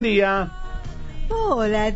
Día. Hola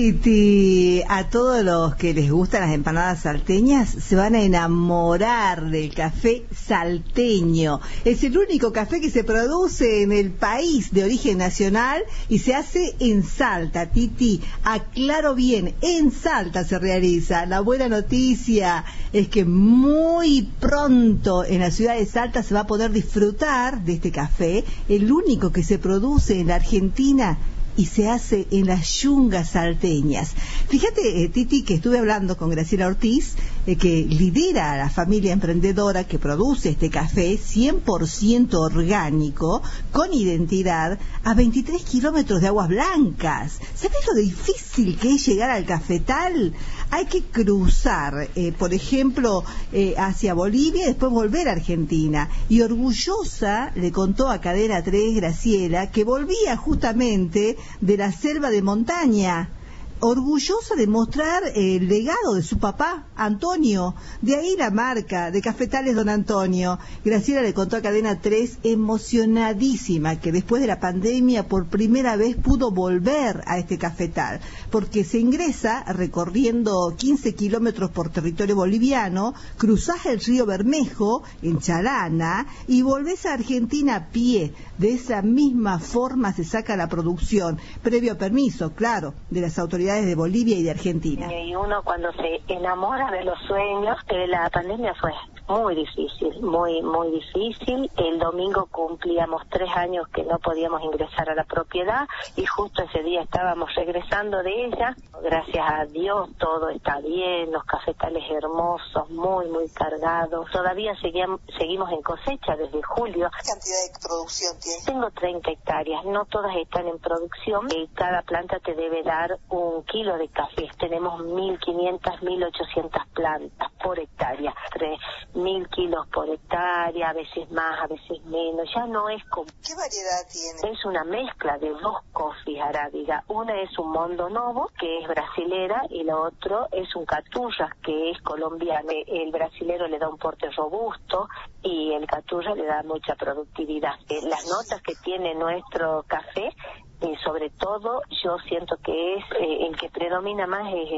Titi, a todos los que les gustan las empanadas salteñas se van a enamorar del café salteño. Es el único café que se produce en el país de origen nacional y se hace en Salta. Titi, aclaro bien, en Salta se realiza. La buena noticia es que muy pronto en la ciudad de Salta se va a poder disfrutar de este café, el único que se produce en la Argentina y se hace en las yungas salteñas. Fíjate, Titi, que estuve hablando con Graciela Ortiz, que lidera a la familia emprendedora que produce este café 100% orgánico, con identidad, a 23 kilómetros de Aguas Blancas. ¿Sabés lo difícil que es llegar al cafetal? Hay que cruzar, por ejemplo, hacia Bolivia y después volver a Argentina. Y orgullosa le contó a Cadena 3 Graciela que volvía justamente de la selva de montaña, orgullosa de mostrar el legado de su papá, Antonio. De ahí la marca de Cafetales Don Antonio. Graciela le contó a Cadena 3, emocionadísima, que después de la pandemia por primera vez pudo volver a este cafetal, porque se ingresa recorriendo 15 kilómetros por territorio boliviano, cruzás el río Bermejo en Chalana y volvés a Argentina a pie. De esa misma forma se saca la producción, previo permiso, claro, de las autoridades de Bolivia y de Argentina. Y uno cuando se enamora de los sueños, la pandemia fue muy difícil, muy difícil. El domingo cumplíamos 3 años que no podíamos ingresar a la propiedad y justo ese día estábamos regresando de ella. Gracias a Dios todo está bien, los cafetales hermosos, muy cargados. Todavía seguimos en cosecha desde julio. ¿Qué cantidad de producción tienes? Tengo 30 hectáreas, no todas están en producción y cada planta te debe dar 1 kilo de café. Tenemos 1.500, 1.800 plantas por hectárea, 3.000 kilos por hectárea, a veces más, a veces menos. Ya no es como... ¿Qué variedad tiene? Es una mezcla de 2 coffees arábiga. Una es un Mondo Novo, que es brasilera, y la otra es un Caturra, que es colombiano. El brasilero le da un porte robusto y el Caturra le da mucha productividad. Las notas que tiene nuestro café, sobre todo yo siento que es el que predomina más es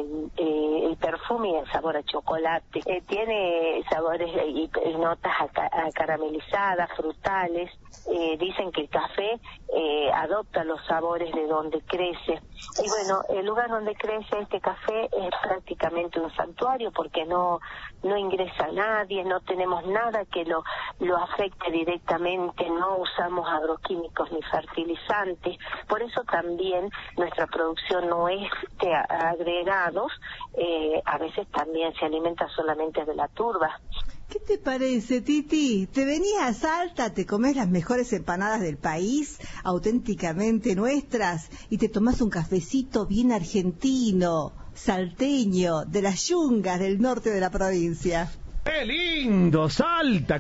el perfume y el sabor a chocolate. Tiene sabores y notas caramelizadas, frutales. Dicen que el café adopta los sabores de donde crece. Y bueno, el lugar donde crece este café es prácticamente un santuario porque no ingresa nadie, no tenemos nada que lo afecte directamente, no usamos agroquímicos ni fertilizantes. Por eso también nuestra producción no es de agregados, a veces también se alimenta solamente de la turba. ¿Qué te parece, Titi? Te venís a Salta, te comés las mejores empanadas del país, auténticamente nuestras, y te tomás un cafecito bien argentino, salteño, de las yungas del norte de la provincia. ¡Qué lindo, Salta!